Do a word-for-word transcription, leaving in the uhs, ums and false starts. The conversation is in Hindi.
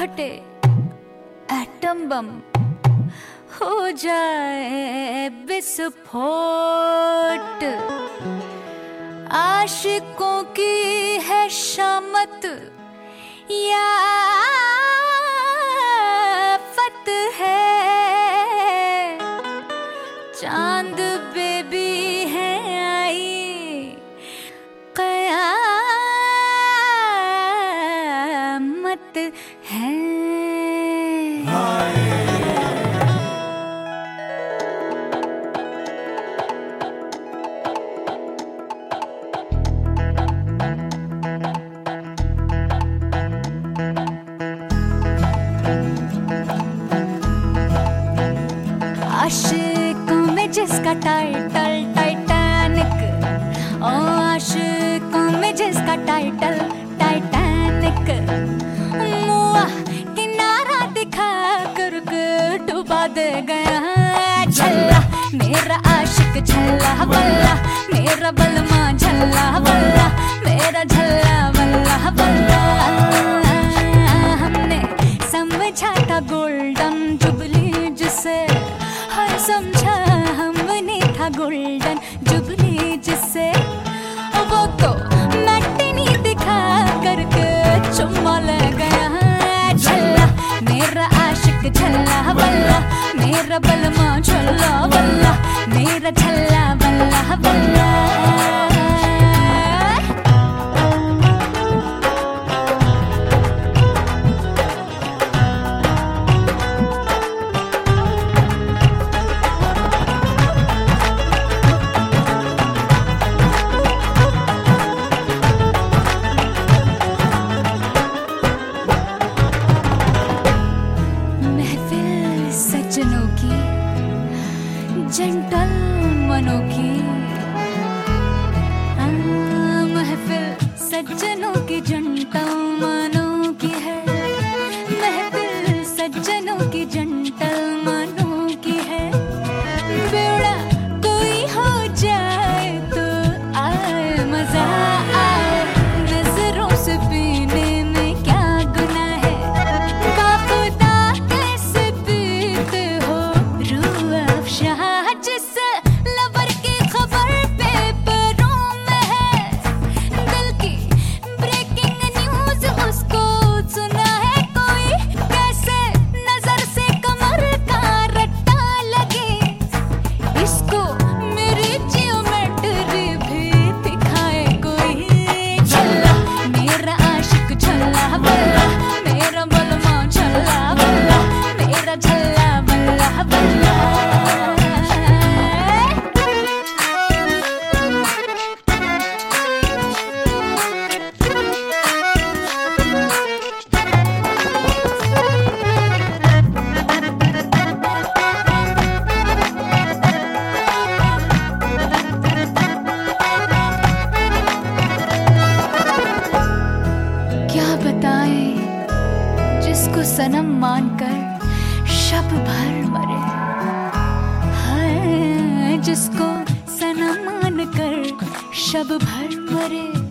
फटे एटम बम, हो जाए विस्फोट। आशिकों की है शामत या फत है, चांद बेबी है आई कयामत है। आशिकों में जिसका टाइटल टाइटैनिक, ओ आशिकों में जिसका टाइटल टाइटैनिक, मुआ किनारा दिखा कर डुबा दे गया झल्ला मेरा आशिक झल्ला बल्ला, मेरा बलमा झल्ला बल्ला, मेरा झल्ला बल्ला बल्ला। हमने समझा था गोल्डन जुबली जिसे, हर समझा हमने था गोल्डन जुबली जिसे, वो तो मैटिनी दिखा करके चुम्मा ले गया झल्ला मेरा आशिक झल्ला बल्ला, मेरा बलमा झल्ला बल्ला, मेरा झल्ला बल्ला बल्ला। सज्जनों की जेंटल मनों की, महफिल सज्जनों की जेंटल मनों की है, महफिल सज्जनों की जेंटल मनों की है। बेड़ा कोई हो जाए तो आए मजा आए, नजरों से पीने में क्या गुनाह है, काफुदा कैसे पीते हो रूह अफ़शा, जिस लवर की खबर पेपरों में है, दिल की ब्रेकिंग न्यूज उसको सुना है कोई, कैसे नजर से कमर का रट्टा लगे, इसको मेरी जियोमेट्री भी दिखाए कोई। झल्ला मेरा आशिक झल्ला बल्ला, मेरा बलमा झल्ला बल्ला, मेरा झल्ला बल्ला बल्ला। क्या बताएं जिसको सनम मानकर शब भर मरे, हाय जिसको सनम मानकर शब भर मरे।